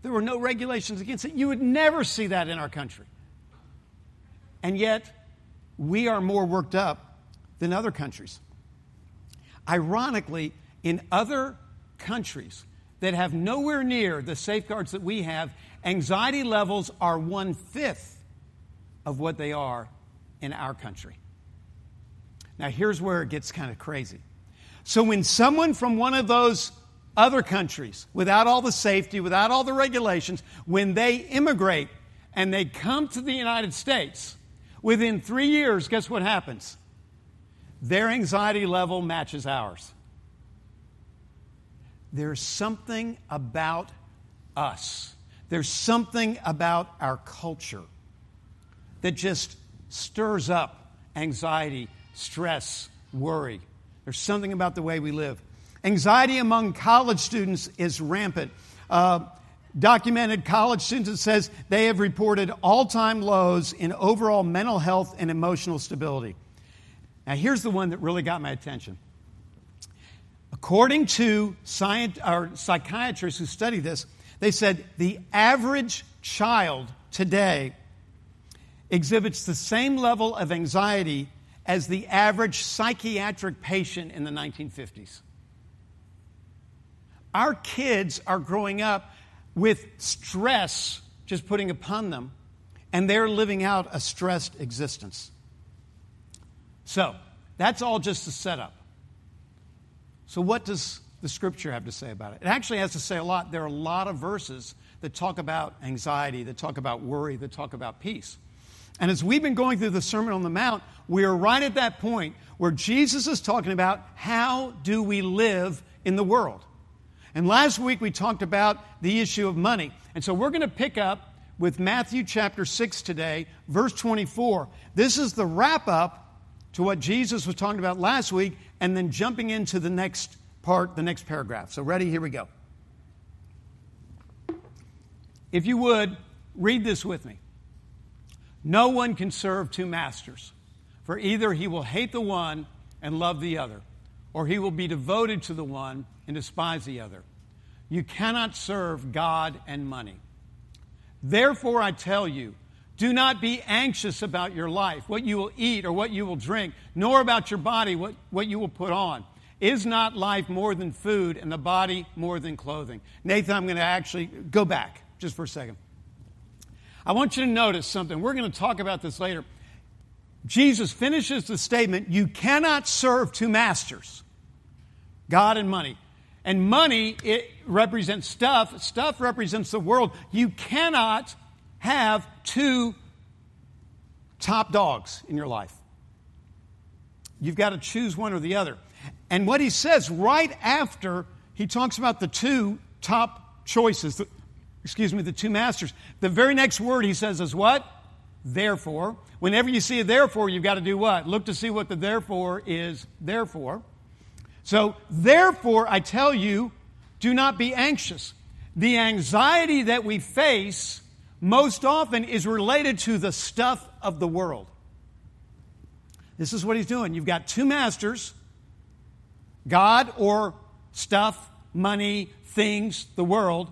There were no regulations against it. You would never see that in our country. And yet, we are more worked up than other countries. Ironically, in other countries that have nowhere near the safeguards that we have, anxiety levels are 1/5 of what they are in our country. Now, here's where it gets kind of crazy. So when someone from one of those other countries, without all the safety, without all the regulations, when they immigrate and they come to the United States, within 3 years, guess what happens? Their anxiety level matches ours. There's something about us. There's something about our culture that just stirs up anxiety, stress, worry. There's something about the way we live. Anxiety among college students is rampant. Documented college students, it says they have reported all-time lows in overall mental health and emotional stability. Now, here's the one that really got my attention. According to psychiatrists who study this, they said the average child today exhibits the same level of anxiety as the average psychiatric patient in the 1950s. Our kids are growing up with stress just putting upon them, and they're living out a stressed existence. So, that's all just a setup. So what does the Scripture have to say about it? It actually has to say a lot. There are a lot of verses that talk about anxiety, that talk about worry, that talk about peace. And as we've been going through the Sermon on the Mount, we are right at that point where Jesus is talking about how do we live in the world. And last week we talked about the issue of money. And so we're going to pick up with Matthew chapter 6 today, verse 24. This is the wrap-up to what Jesus was talking about last week, and then jumping into the next part, the next paragraph. So ready? Here we go. If you would, read this with me. No one can serve two masters, for either he will hate the one and love the other, or he will be devoted to the one and despise the other. You cannot serve God and money. Therefore, I tell you, do not be anxious about your life, what you will eat or what you will drink, nor about your body, what you will put on. Is not life more than food and the body more than clothing? Nathan, I'm going to actually go back just for a second. I want you to notice something. We're going to talk about this later. Jesus finishes the statement, you cannot serve two masters, God and money. And money, it represents stuff. Stuff represents the world. You cannot have two top dogs in your life. You've got to choose one or the other. And what he says right after he talks about the two top choices, the two masters, the very next word he says is what? Therefore. Whenever you see a therefore, you've got to do what? Look to see what the therefore is there for. So, therefore, I tell you, do not be anxious. The anxiety that we face most often is related to the stuff of the world. This is what he's doing. You've got two masters, God or stuff, money, things, the world.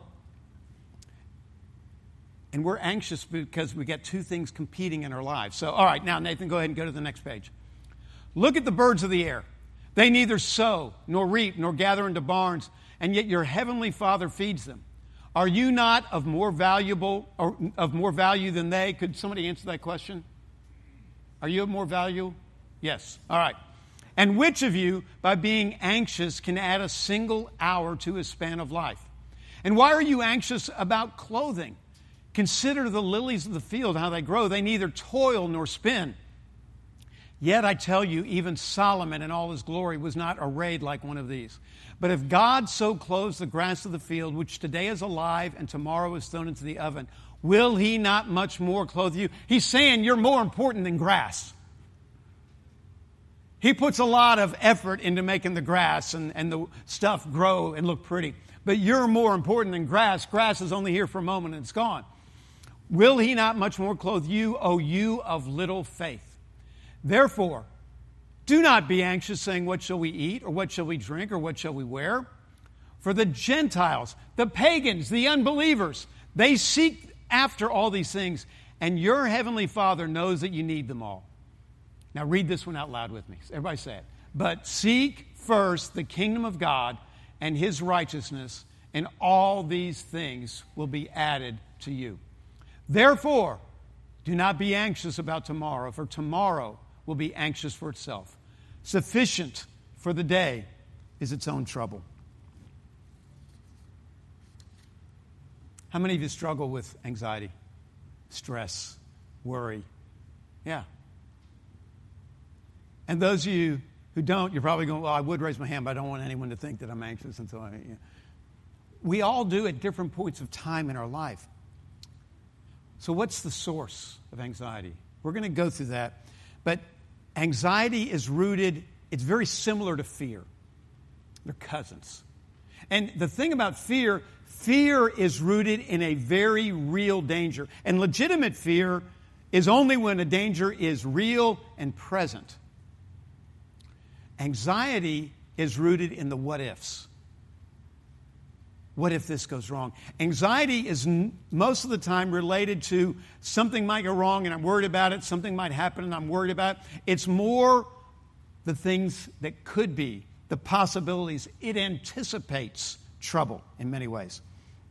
And we're anxious because we got two things competing in our lives. So, all right, now, Nathan, go ahead and go to the next page. Look at the birds of the air. They neither sow, nor reap, nor gather into barns, and yet your heavenly Father feeds them. Are you not of more value than they? Could somebody answer that question? Are you of more value? Yes. All right. And which of you, by being anxious, can add a single hour to his span of life? And why are you anxious about clothing? Consider the lilies of the field, how they grow. They neither toil nor spin. Yet I tell you, even Solomon in all his glory was not arrayed like one of these. But if God so clothes the grass of the field, which today is alive and tomorrow is thrown into the oven, will he not much more clothe you? He's saying you're more important than grass. He puts a lot of effort into making the grass and the stuff grow and look pretty. But you're more important than grass. Grass is only here for a moment and it's gone. Will he not much more clothe you, O you of little faith? Therefore, do not be anxious, saying, what shall we eat, or what shall we drink, or what shall we wear? for the Gentiles, the pagans, the unbelievers. They seek after all these things, and your heavenly Father knows that you need them all. Now read this one out loud with me. Everybody say it. But seek first the kingdom of God and his righteousness, and all these things will be added to you. Therefore, do not be anxious about tomorrow, for tomorrow will be anxious for itself. Sufficient for the day is its own trouble. How many of you struggle with anxiety, stress, worry? Yeah. And those of you who don't, you're probably going, well, I would raise my hand, but I don't want anyone to think that I'm anxious. And so we all do at different points of time in our life. So what's the source of anxiety? We're going to go through that. But anxiety is rooted, it's very similar to fear. They're cousins. And the thing about fear is rooted in a very real danger. And legitimate fear is only when a danger is real and present. Anxiety is rooted in the what-ifs. What if this goes wrong? Anxiety is most of the time related to something might go wrong and I'm worried about it. Something might happen and I'm worried about it. It's more the things that could be, the possibilities. It anticipates trouble in many ways.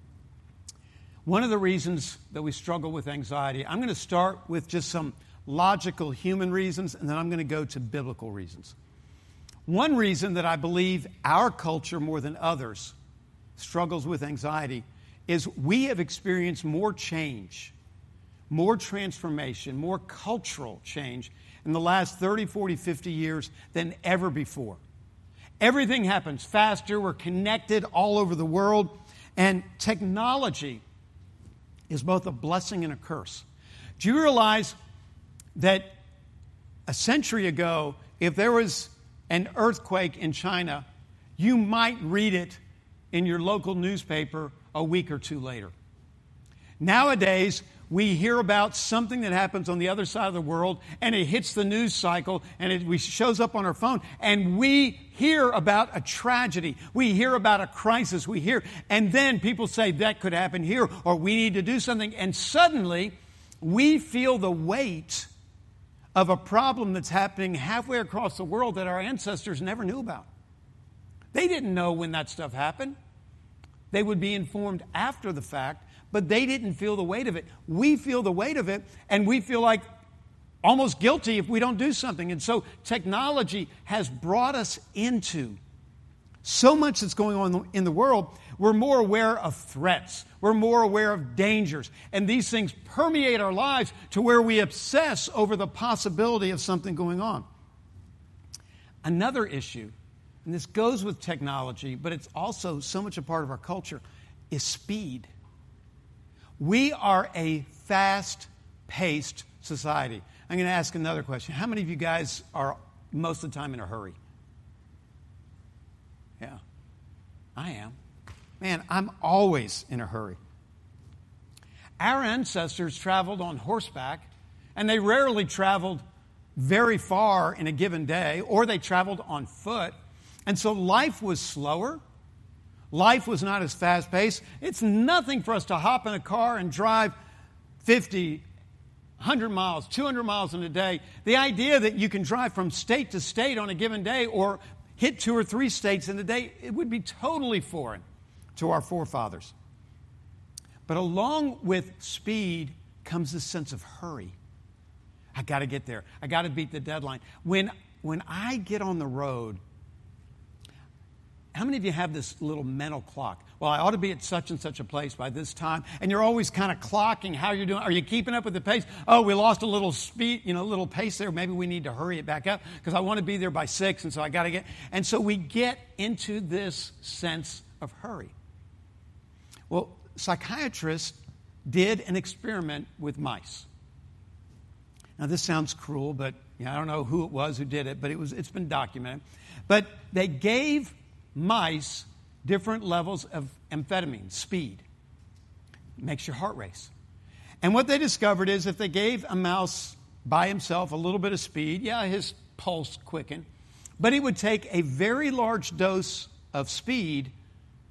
One of the reasons that we struggle with anxiety, I'm going to start with just some logical human reasons, and then I'm going to go to biblical reasons. One reason that I believe our culture more than others struggles with anxiety is we have experienced more change, more transformation, more cultural change in the last 30, 40, 50 years than ever before. Everything happens faster. We're connected all over the world. And technology is both a blessing and a curse. Do you realize that a century ago, if there was an earthquake in China, you might read it in your local newspaper a week or two later? Nowadays, we hear about something that happens on the other side of the world, and it hits the news cycle, and it shows up on our phone, and we hear about a tragedy. We hear about a crisis. And then people say that could happen here, or we need to do something, and suddenly we feel the weight of a problem that's happening halfway across the world that our ancestors never knew about. They didn't know when that stuff happened. They would be informed after the fact, but they didn't feel the weight of it. We feel the weight of it, and we feel like almost guilty if we don't do something. And so technology has brought us into so much that's going on in the world. We're more aware of threats. We're more aware of dangers. And these things permeate our lives to where we obsess over the possibility of something going on. Another issue, and this goes with technology, but it's also so much a part of our culture, is speed. We are a fast-paced society. I'm going to ask another question. How many of you guys are most of the time in a hurry? Yeah, I am. Man, I'm always in a hurry. Our ancestors traveled on horseback, and they rarely traveled very far in a given day, or they traveled on foot. And so life was slower. Life was not as fast-paced. It's nothing for us to hop in a car and drive 50, 100 miles, 200 miles in a day. The idea that you can drive from state to state on a given day or hit 2 or 3 states in a day, it would be totally foreign to our forefathers. But along with speed comes this sense of hurry. I got to get there. I got to beat the deadline. When I get on the road, how many of you have this little mental clock? Well, I ought to be at such and such a place by this time. And you're always kind of clocking how you're doing. Are you keeping up with the pace? Oh, we lost a little speed, a little pace there. Maybe we need to hurry it back up because I want to be there by 6, and so I got to get. And so we get into this sense of hurry. Well, psychiatrists did an experiment with mice. Now, this sounds cruel, but I don't know who it was who did it, but it's been documented. But they gave mice different levels of amphetamine, speed. It makes your heart race. And what they discovered is if they gave a mouse by himself a little bit of speed, his pulse quickened, but he would take a very large dose of speed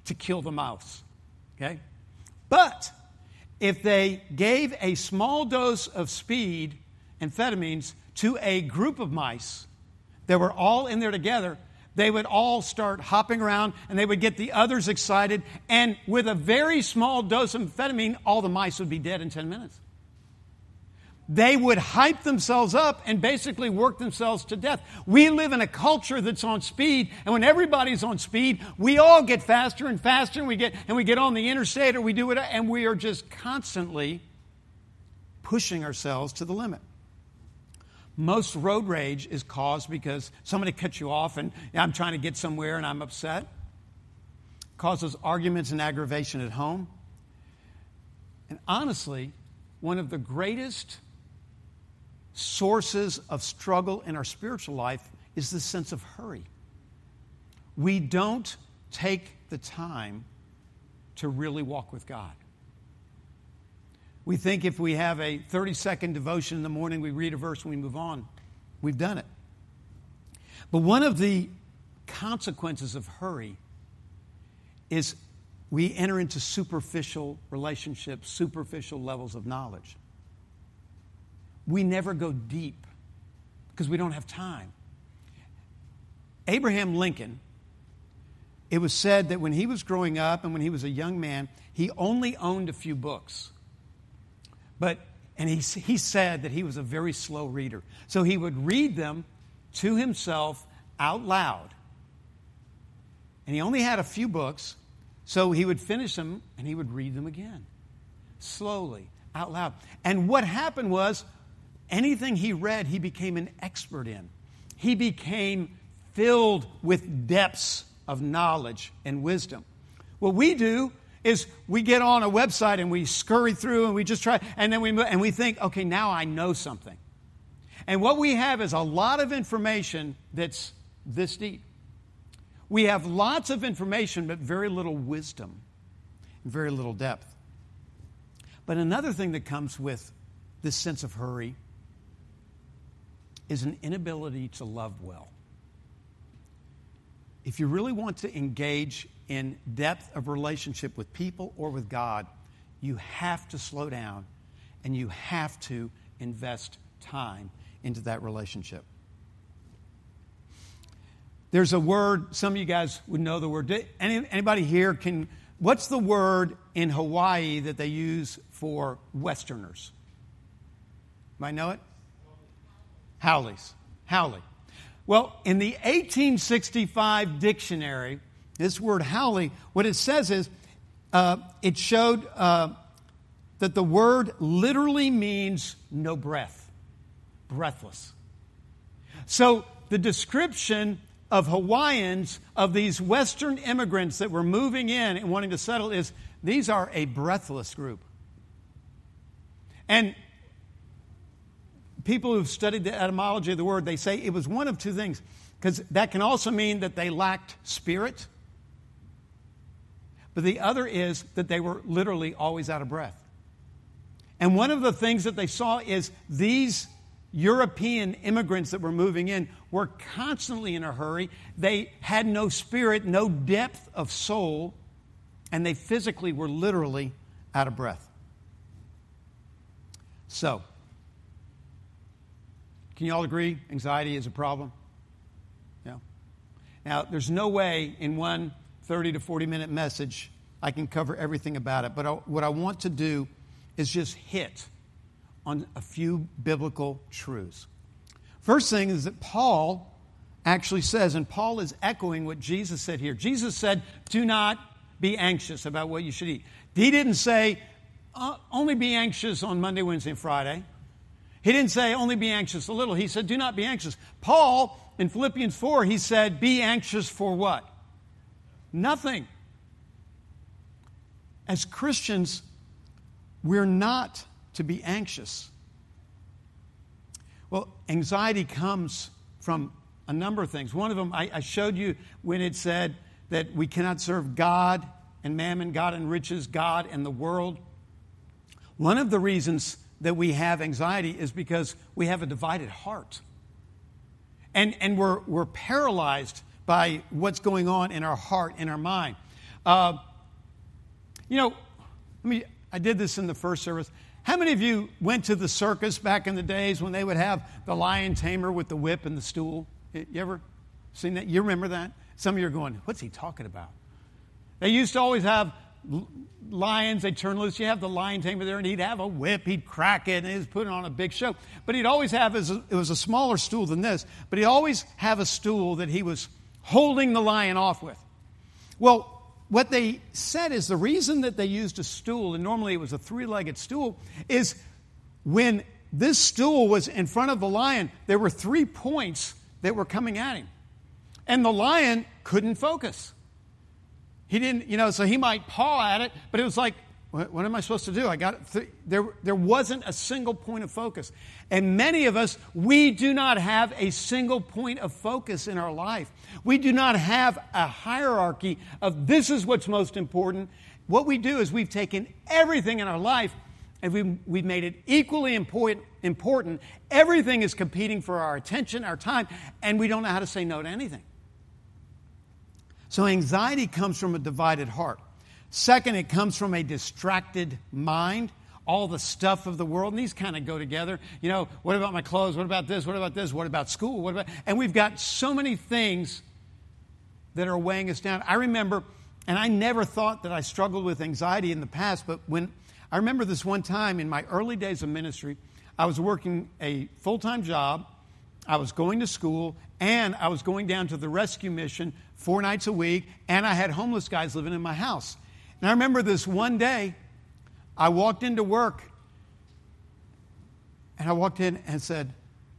to kill the mouse. Okay? But if they gave a small dose of speed, amphetamines, to a group of mice that were all in there together, they would all start hopping around and they would get the others excited. And with a very small dose of amphetamine, all the mice would be dead in 10 minutes. They would hype themselves up and basically work themselves to death. We live in a culture that's on speed, and when everybody's on speed, we all get faster and faster, and we get on the interstate, or we do it, and we are just constantly pushing ourselves to the limit. Most road rage is caused because somebody cuts you off, and I'm trying to get somewhere and I'm upset. It causes arguments and aggravation at home. And honestly, one of the greatest sources of struggle in our spiritual life is the sense of hurry. We don't take the time to really walk with God. We think if we have a 30-second devotion in the morning, we read a verse and we move on. We've done it. But one of the consequences of hurry is we enter into superficial relationships, superficial levels of knowledge. We never go deep because we don't have time. Abraham Lincoln, it was said that when he was growing up and when he was a young man, he only owned a few books. And he said that he was a very slow reader. So he would read them to himself out loud. And he only had a few books, so he would finish them and he would read them again, slowly, out loud. And what happened was, anything he read, he became an expert in. He became filled with depths of knowledge and wisdom. What we do is we get on a website and we scurry through and we just try, and then we think, okay, now I know something. And what we have is a lot of information that's this deep. We have lots of information, but very little wisdom and very little depth. But another thing that comes with this sense of hurry is an inability to love well. If you really want to engage in depth of relationship with people or with God, you have to slow down and you have to invest time into that relationship. There's a word, some of you guys would know the word. Anybody here what's the word in Hawaii that they use for Westerners? Might know it? Howleys. Howley. Well, in the 1865 dictionary, this word howley, what it says is, it showed that the word literally means no breath, breathless. So the description of Hawaiians, of these Western immigrants that were moving in and wanting to settle is, these are a breathless group. And people who've studied the etymology of the word, they say it was one of two things, because that can also mean that they lacked spirit, but the other is that they were literally always out of breath. And one of the things that they saw is these European immigrants that were moving in were constantly in a hurry. They had no spirit, no depth of soul, and they physically were literally out of breath. So, can you all agree anxiety is a problem? Yeah. Now, there's no way in one 30 to 40-minute message I can cover everything about it. But what I want to do is just hit on a few biblical truths. First thing is that Paul actually says, and Paul is echoing what Jesus said here. Jesus said, do not be anxious about what you should eat. He didn't say, only be anxious on Monday, Wednesday, and Friday. He didn't say only be anxious a little. He said do not be anxious. Paul, in Philippians 4, he said be anxious for what? Nothing. As Christians, we're not to be anxious. Well, anxiety comes from a number of things. One of them, I showed you when it said that we cannot serve God and mammon, God and riches, God and the world. One of the reasons that we have anxiety is because we have a divided heart. And we're paralyzed by what's going on in our heart, in our mind. I did this in the first service. How many of you went to the circus back in the days when they would have the lion tamer with the whip and the stool? You ever seen that? You remember that? Some of you are going, what's he talking about? They used to always have lions. They'd turn loose. You have the lion tamer there, and he'd have a whip. He'd crack it, and he'd put it on a big show. But he'd always have, it was a smaller stool than this, but he'd always have a stool that he was holding the lion off with. Well, what they said is the reason that they used a stool, and normally it was a three-legged stool, is when this stool was in front of the lion, there were 3 points that were coming at him. And the lion couldn't focus. He didn't, so he might paw at it, but it was like, what am I supposed to do? I got it. There wasn't a single point of focus. And many of us, we do not have a single point of focus in our life. We do not have a hierarchy of this is what's most important. What we do is we've taken everything in our life and we've made it equally important. Everything is competing for our attention, our time, and we don't know how to say no to anything. So anxiety comes from a divided heart. Second, it comes from a distracted mind. All the stuff of the world, and these kind of go together. What about my clothes? What about this? What about this? What about school? And we've got so many things that are weighing us down. I remember, and I never thought that I struggled with anxiety in the past, but when I remember this one time in my early days of ministry, I was working a full-time job, I was going to school, and I was going down to the rescue mission 4 nights a week, and I had homeless guys living in my house. And I remember this one day, I walked into work, and I walked in and said,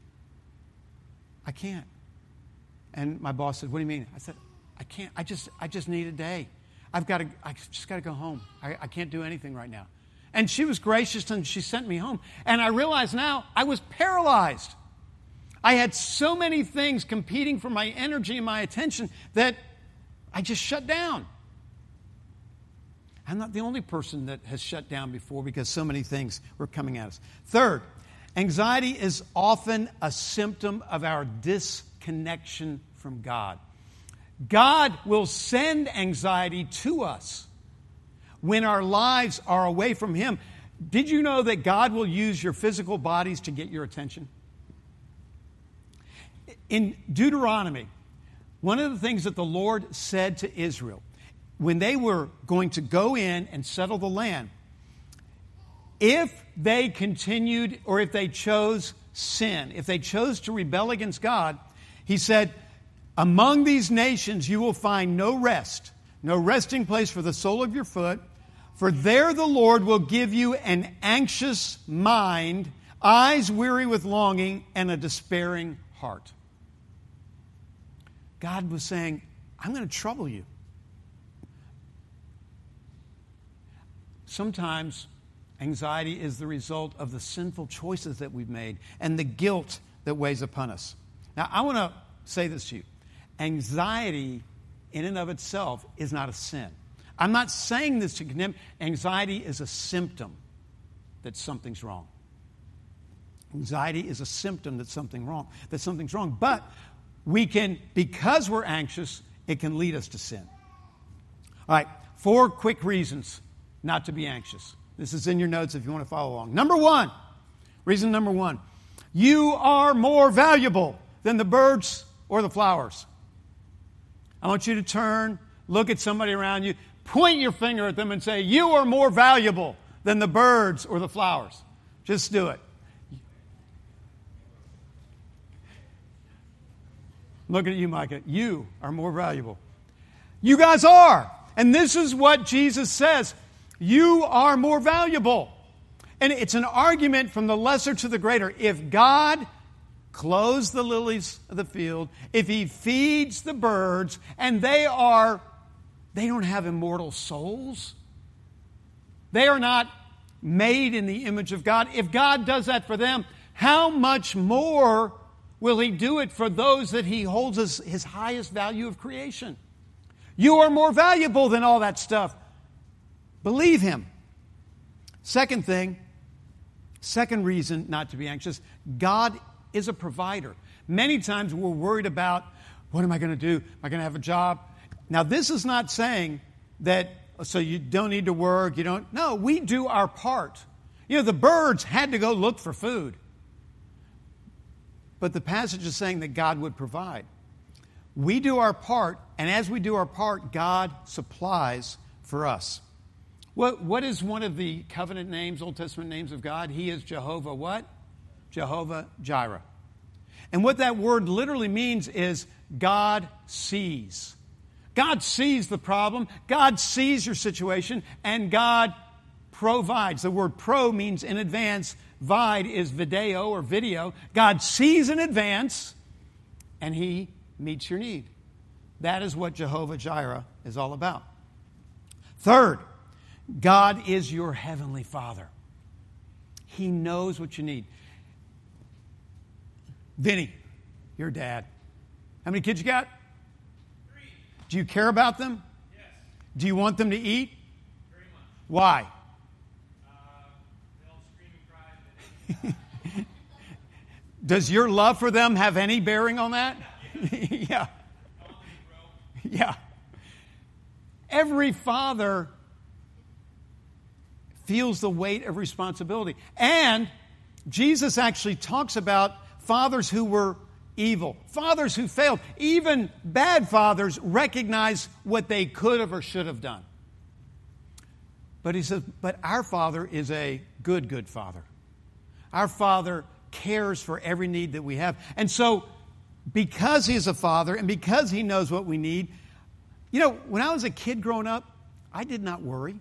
I can't. And my boss said, what do you mean? I said, I can't. I just need a day. I just got to go home. I can't do anything right now. And she was gracious, and she sent me home. And I realized now I was paralyzed. I had so many things competing for my energy and my attention that I just shut down. I'm not the only person that has shut down before because so many things were coming at us. Third, anxiety is often a symptom of our disconnection from God. God will send anxiety to us when our lives are away from Him. Did you know that God will use your physical bodies to get your attention? In Deuteronomy, one of the things that the Lord said to Israel, when they were going to go in and settle the land, if they continued or if they chose sin, if they chose to rebel against God, He said, among these nations you will find no rest, no resting place for the sole of your foot, for there the Lord will give you an anxious mind, eyes weary with longing, and a despairing heart. God was saying, I'm going to trouble you. Sometimes anxiety is the result of the sinful choices that we've made and the guilt that weighs upon us. Now, I want to say this to you. Anxiety in and of itself is not a sin. I'm not saying this to condemn. Anxiety is a symptom that something's wrong. Anxiety is a symptom that something's wrong. But we can, because we're anxious, it can lead us to sin. All right, 4 quick reasons not to be anxious. This is in your notes if you want to follow along. Reason number one, you are more valuable than the birds or the flowers. I want you to turn, look at somebody around you, point your finger at them and say, you are more valuable than the birds or the flowers. Just do it. Looking at you, Micah. You are more valuable. You guys are. And this is what Jesus says. You are more valuable. And it's an argument from the lesser to the greater. If God clothes the lilies of the field, if He feeds the birds, and they don't have immortal souls. They are not made in the image of God. If God does that for them, how much more will He do it for those that He holds as His highest value of creation? You are more valuable than all that stuff. Believe Him. Second reason not to be anxious, God is a provider. Many times we're worried about, what am I going to do? Am I going to have a job? Now, this is not saying so you don't need to work, no, we do our part. The birds had to go look for food. But the passage is saying that God would provide. We do our part, and as we do our part, God supplies for us. What is one of the covenant names, Old Testament names of God? He is Jehovah what? Jehovah Jireh. And what that word literally means is God sees. God sees the problem. God sees your situation, and God provides. The word pro means in advance. Vide is video or video. God sees in advance, and He meets your need. That is what Jehovah Jireh is all about. Third, God is your heavenly Father. He knows what you need. Vinny, your dad. How many kids you got? 3. Do you care about them? Yes. Do you want them to eat? Very much. Why? They'll scream and cry. Does your love for them have any bearing on that? Yeah. Yeah. Every father feels the weight of responsibility. And Jesus actually talks about fathers who were evil, fathers who failed. Even bad fathers recognize what they could have or should have done. But he says, but our Father is a good Father. Our Father cares for every need that we have. And so, because He's a Father and because He knows what we need, when I was a kid growing up, I did not worry.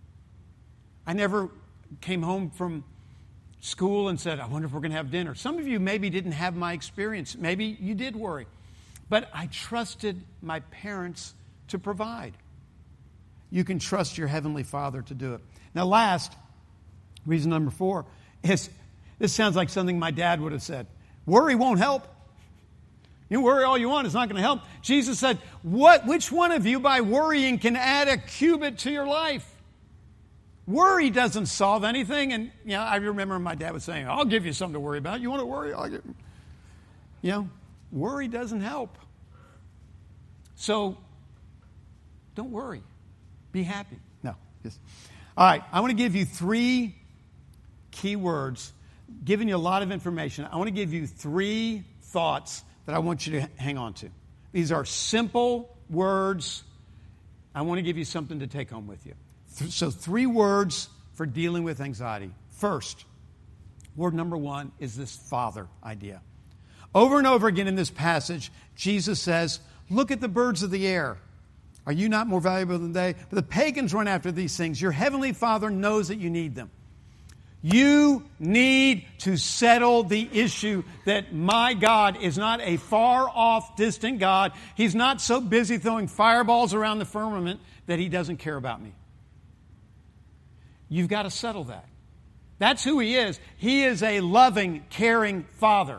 I never came home from school and said, I wonder if we're going to have dinner. Some of you maybe didn't have my experience. Maybe you did worry. But I trusted my parents to provide. You can trust your Heavenly Father to do it. Now last, reason number 4, is this sounds like something my dad would have said. Worry won't help. You worry all you want, it's not going to help. Jesus said, which one of you by worrying can add a cubit to your life? Worry doesn't solve anything. And, I remember my dad was saying, I'll give you something to worry about. You want to worry? I'll give you. Worry doesn't help. So, don't worry. Be happy. No. All right. I want to give you 3 key words, giving you a lot of information. I want to give you 3 thoughts that I want you to hang on to. These are simple words. I want to give you something to take home with you. So 3 words for dealing with anxiety. First, word number 1 is this Father idea. Over and over again in this passage, Jesus says, look at the birds of the air. Are you not more valuable than they? But the pagans run after these things. Your heavenly Father knows that you need them. You need to settle the issue that my God is not a far-off, distant God. He's not so busy throwing fireballs around the firmament that He doesn't care about me. You've got to settle that. That's who He is. He is a loving, caring Father.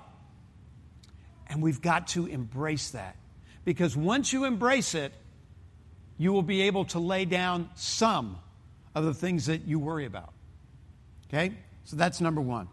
And we've got to embrace that. Because once you embrace it, you will be able to lay down some of the things that you worry about. Okay? So that's number 1.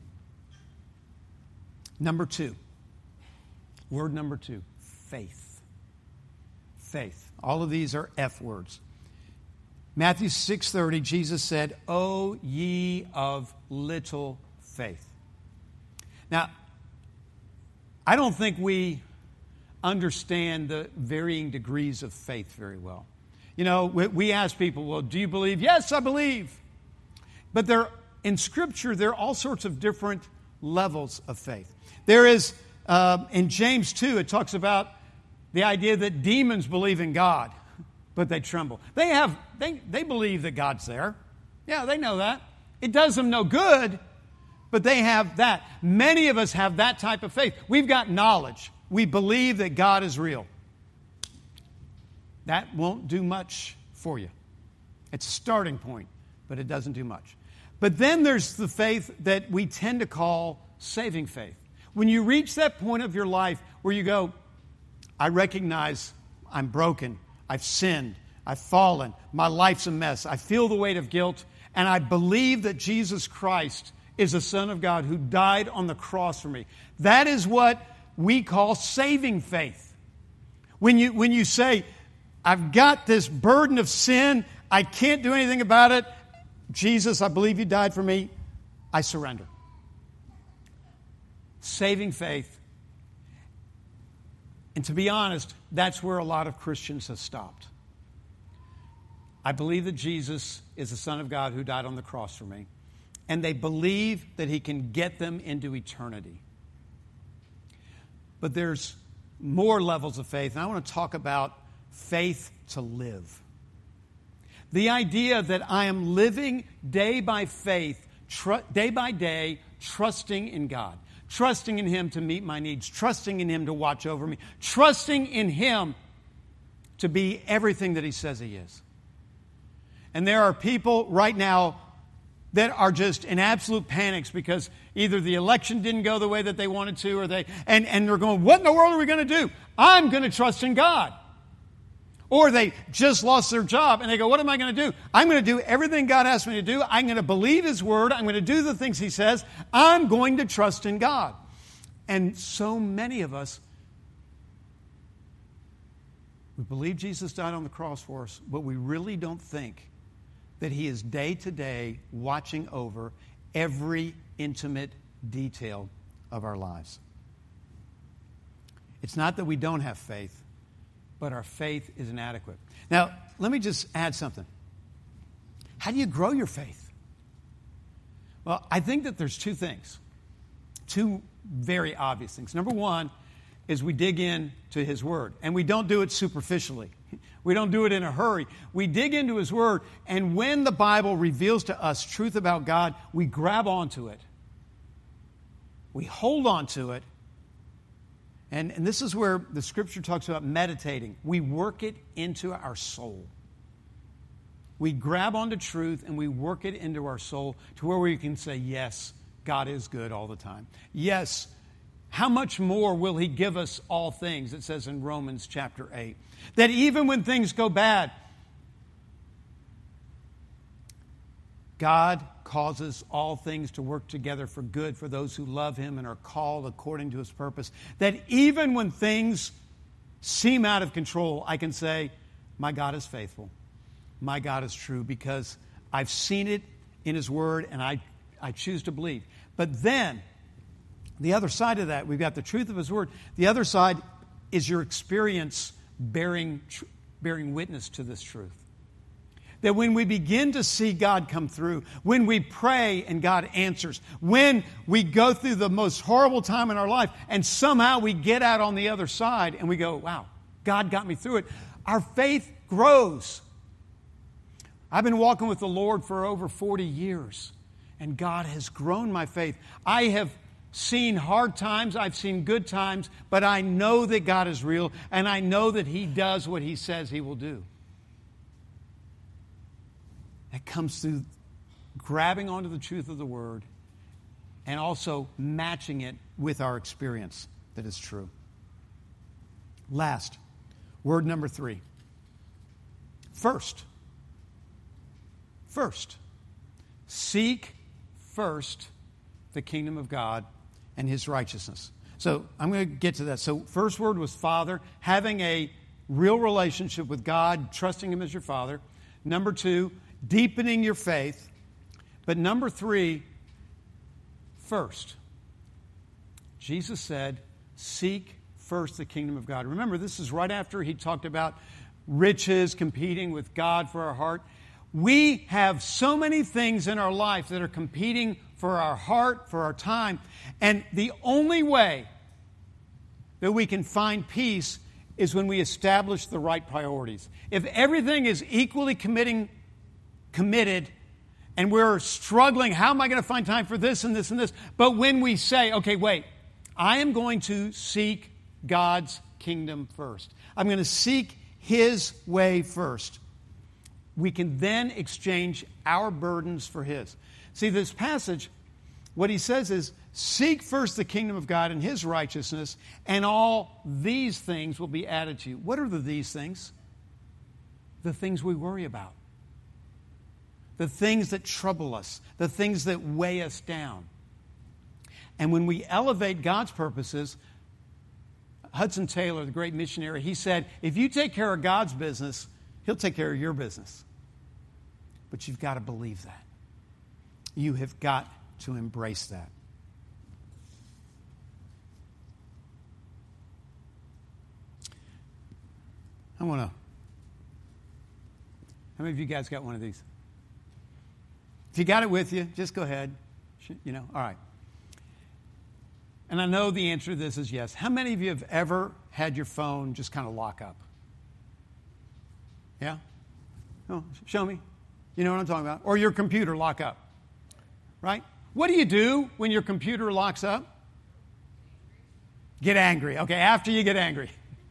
Number 2. Word number 2. Faith. Faith. All of these are F words. Matthew 6:30, Jesus said, O ye of little faith. Now, I don't think we understand the varying degrees of faith very well. We ask people, well, do you believe? Yes, I believe. But in Scripture, there are all sorts of different levels of faith. There is, in James 2, it talks about the idea that demons believe in God, but they tremble. They believe that God's there. Yeah, they know that. It does them no good, but they have that. Many of us have that type of faith. We've got knowledge. We believe that God is real. That won't do much for you. It's a starting point, but it doesn't do much. But then there's the faith that we tend to call saving faith. When you reach that point of your life where you go, I recognize I'm broken, I've sinned, I've fallen, my life's a mess, I feel the weight of guilt, and I believe that Jesus Christ is the Son of God who died on the cross for me. That is what we call saving faith. When you say, I've got this burden of sin. I can't do anything about it. Jesus, I believe you died for me. I surrender. Saving faith. And to be honest, that's where a lot of Christians have stopped. I believe that Jesus is the Son of God who died on the cross for me. And they believe that he can get them into eternity. But there's more levels of faith, and I want to talk about faith to live. The idea that I am living day by faith, day by day, trusting in God, trusting in him to meet my needs, trusting in him to watch over me, trusting in him to be everything that he says he is. And there are people right now that are just in absolute panics because either the election didn't go the way that they wanted to, or and they're going, what in the world are we going to do? I'm going to trust in God. Or they just lost their job and they go, what am I going to do? I'm going to do everything God asked me to do. I'm going to believe his word. I'm going to do the things he says. I'm going to trust in God. And so many of us, we believe Jesus died on the cross for us, but we really don't think that he is day to day watching over every intimate detail of our lives. It's not that we don't have faith, but our faith is inadequate. Now, let me just add something. How do you grow your faith? Well, I think that there's two things, two very obvious things. Number one is we dig into his word, and we don't do it superficially. We don't do it in a hurry. We dig into his word, and when the Bible reveals to us truth about God, we grab onto it. We hold on to it. And this is where the scripture talks about meditating. We work it into our soul. We grab onto truth and we work it into our soul to where we can say, yes, God is good all the time. Yes, how much more will he give us all things? It says in Romans chapter 8. That even when things go bad, God causes all things to work together for good for those who love him and are called according to his purpose. That even when things seem out of control, I can say, my God is faithful. My God is true, because I've seen it in his word and I choose to believe. But then, the other side of that, we've got the truth of his word. The other side is your experience bearing witness to this truth. That when we begin to see God come through, when we pray and God answers, when we go through the most horrible time in our life and somehow we get out on the other side and we go, wow, God got me through it, our faith grows. I've been walking with the Lord for over 40 years, and God has grown my faith. I have seen hard times, I've seen good times, but I know that God is real, and I know that he does what he says he will do. That comes through grabbing onto the truth of the word and also matching it with our experience that is true. Last, word number 3. First. Seek first the kingdom of God and his righteousness. So I'm going to get to that. So first word was Father, having a real relationship with God, trusting him as your Father. Number 2, deepening your faith. But number 3, first. Jesus said, seek first the kingdom of God. Remember, this is right after he talked about riches competing with God for our heart. We have so many things in our life that are competing for our heart, for our time. And the only way that we can find peace is when we establish the right priorities. If everything is equally committed, and we're struggling, how am I going to find time for this and this and this? But when we say, okay, wait, I am going to seek God's kingdom first. I'm going to seek his way first. We can then exchange our burdens for his. See, this passage, what he says is, seek first the kingdom of God and his righteousness, and all these things will be added to you. What are these things? The things we worry about. The things that trouble us. The things that weigh us down. And when we elevate God's purposes, Hudson Taylor, the great missionary, he said, if you take care of God's business, He'll take care of your business. But you've got to believe that. You have got to embrace that. I want to... How many of you guys got one of these? If you got it with you, just go ahead. All right. And I know the answer to this is yes. How many of you have ever had your phone just kind of lock up? Yeah? No, show me. You know what I'm talking about? Or your computer lock up. Right? What do you do when your computer locks up? Get angry. Okay, after you get angry.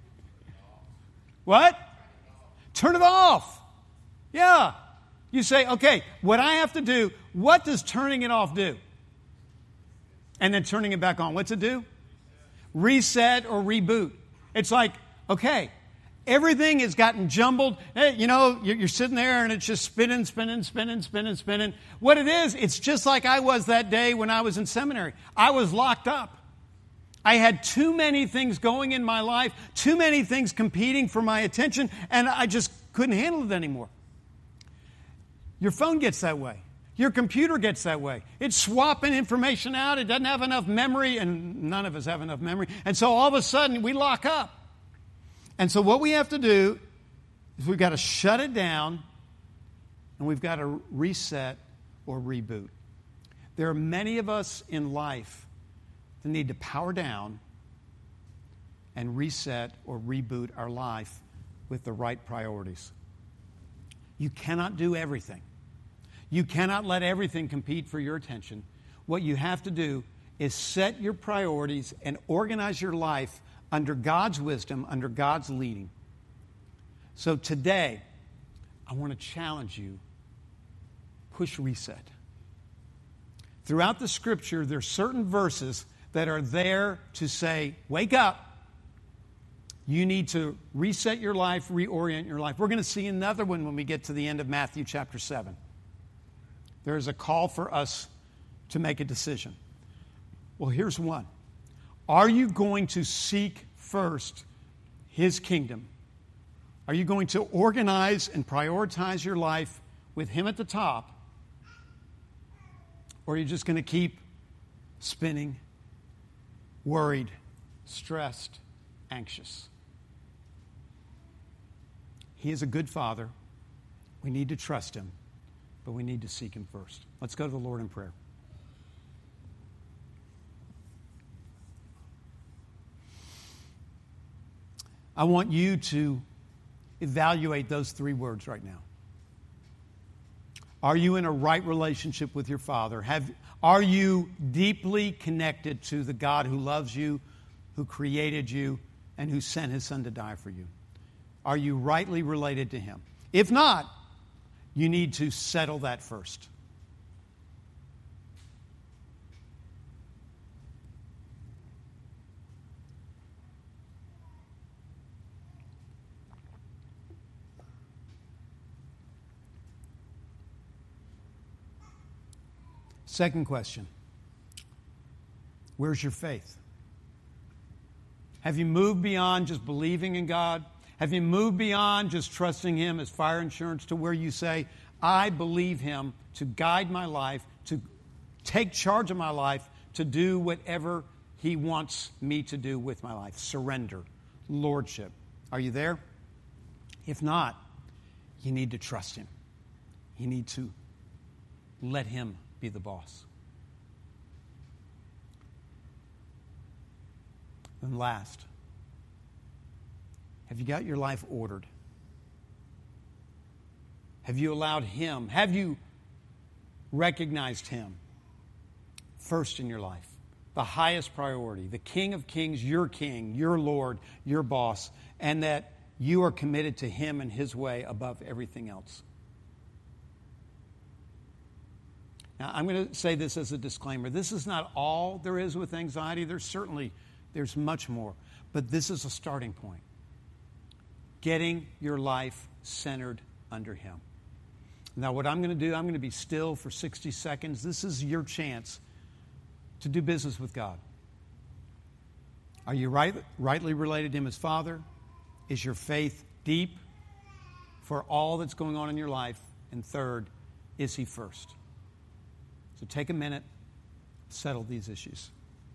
What? Turn it off. Yeah. You say, okay, what I have to do, what does turning it off do? And then turning it back on. What's it do? Reset or reboot. It's like, okay, everything has gotten jumbled. Hey, you're sitting there and it's just spinning. What it is, it's just like I was that day when I was in seminary. I was locked up. I had too many things going in my life, too many things competing for my attention, and I just couldn't handle it anymore. Your phone gets that way. Your computer gets that way. It's swapping information out. It doesn't have enough memory, and none of us have enough memory. And so all of a sudden, we lock up. And so what we have to do is we've got to shut it down, and we've got to reset or reboot. There are many of us in life that need to power down and reset or reboot our life with the right priorities. You cannot do everything. You cannot let everything compete for your attention. What you have to do is set your priorities and organize your life under God's wisdom, under God's leading. So today, I want to challenge you, push reset. Throughout the Scripture, there are certain verses that are there to say, wake up. You need to reset your life, reorient your life. We're going to see another one when we get to the end of Matthew chapter 7. There is a call for us to make a decision. Well, here's one. Are you going to seek first His kingdom? Are you going to organize and prioritize your life with Him at the top? Or are you just going to keep spinning, worried, stressed, anxious? He is a good Father. We need to trust Him, but we need to seek Him first. Let's go to the Lord in prayer. I want you to evaluate those three words right now. Are you in a right relationship with your Father? Are you deeply connected to the God who loves you, who created you, and who sent His Son to die for you? Are you rightly related to Him? If not, you need to settle that first. Second question. Where's your faith? Have you moved beyond just believing in God? Have you moved beyond just trusting Him as fire insurance to where you say, I believe Him to guide my life, to take charge of my life, to do whatever He wants me to do with my life? Surrender, lordship. Are you there? If not, you need to trust Him. You need to let Him be the boss. And last, have you got your life ordered? Have you allowed Him, have you recognized Him first in your life? The highest priority, the King of Kings, your King, your Lord, your boss, and that you are committed to Him and His way above everything else. Now, I'm going to say this as a disclaimer. This is not all there is with anxiety. There's much more. But this is a starting point. Getting your life centered under Him. Now, what I'm going to do, I'm going to be still for 60 seconds. This is your chance to do business with God. Are you rightly related to him as Father? Is your faith deep for all that's going on in your life? And third, is he first? So take a minute, settle these issues.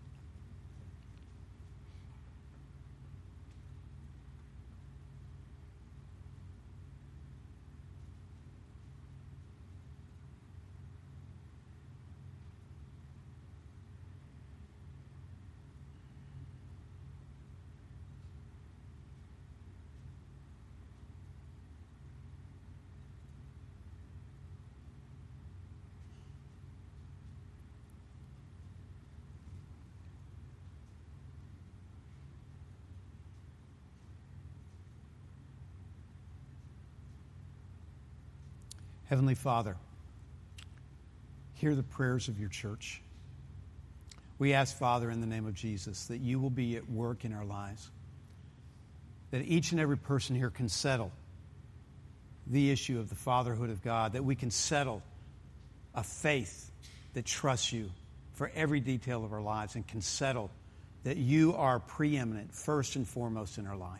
Heavenly Father, hear the prayers of your church. We ask, Father, in the name of Jesus, that you will be at work in our lives, that each and every person here can settle the issue of the fatherhood of God, that we can settle a faith that trusts you for every detail of our lives and can settle that you are preeminent, first and foremost in our life.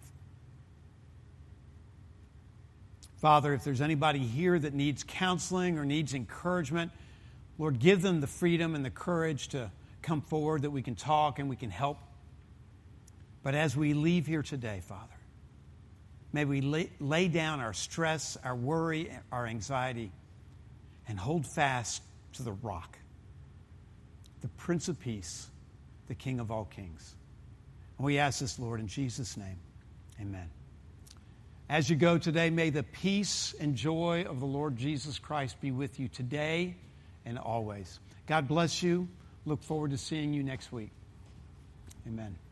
Father, if there's anybody here that needs counseling or needs encouragement, Lord, give them the freedom and the courage to come forward that we can talk and we can help. But as we leave here today, Father, may we lay down our stress, our worry, our anxiety, and hold fast to the rock, the Prince of Peace, the King of all kings. And we ask this, Lord, in Jesus' name. Amen. As you go today, may the peace and joy of the Lord Jesus Christ be with you today and always. God bless you. Look forward to seeing you next week. Amen.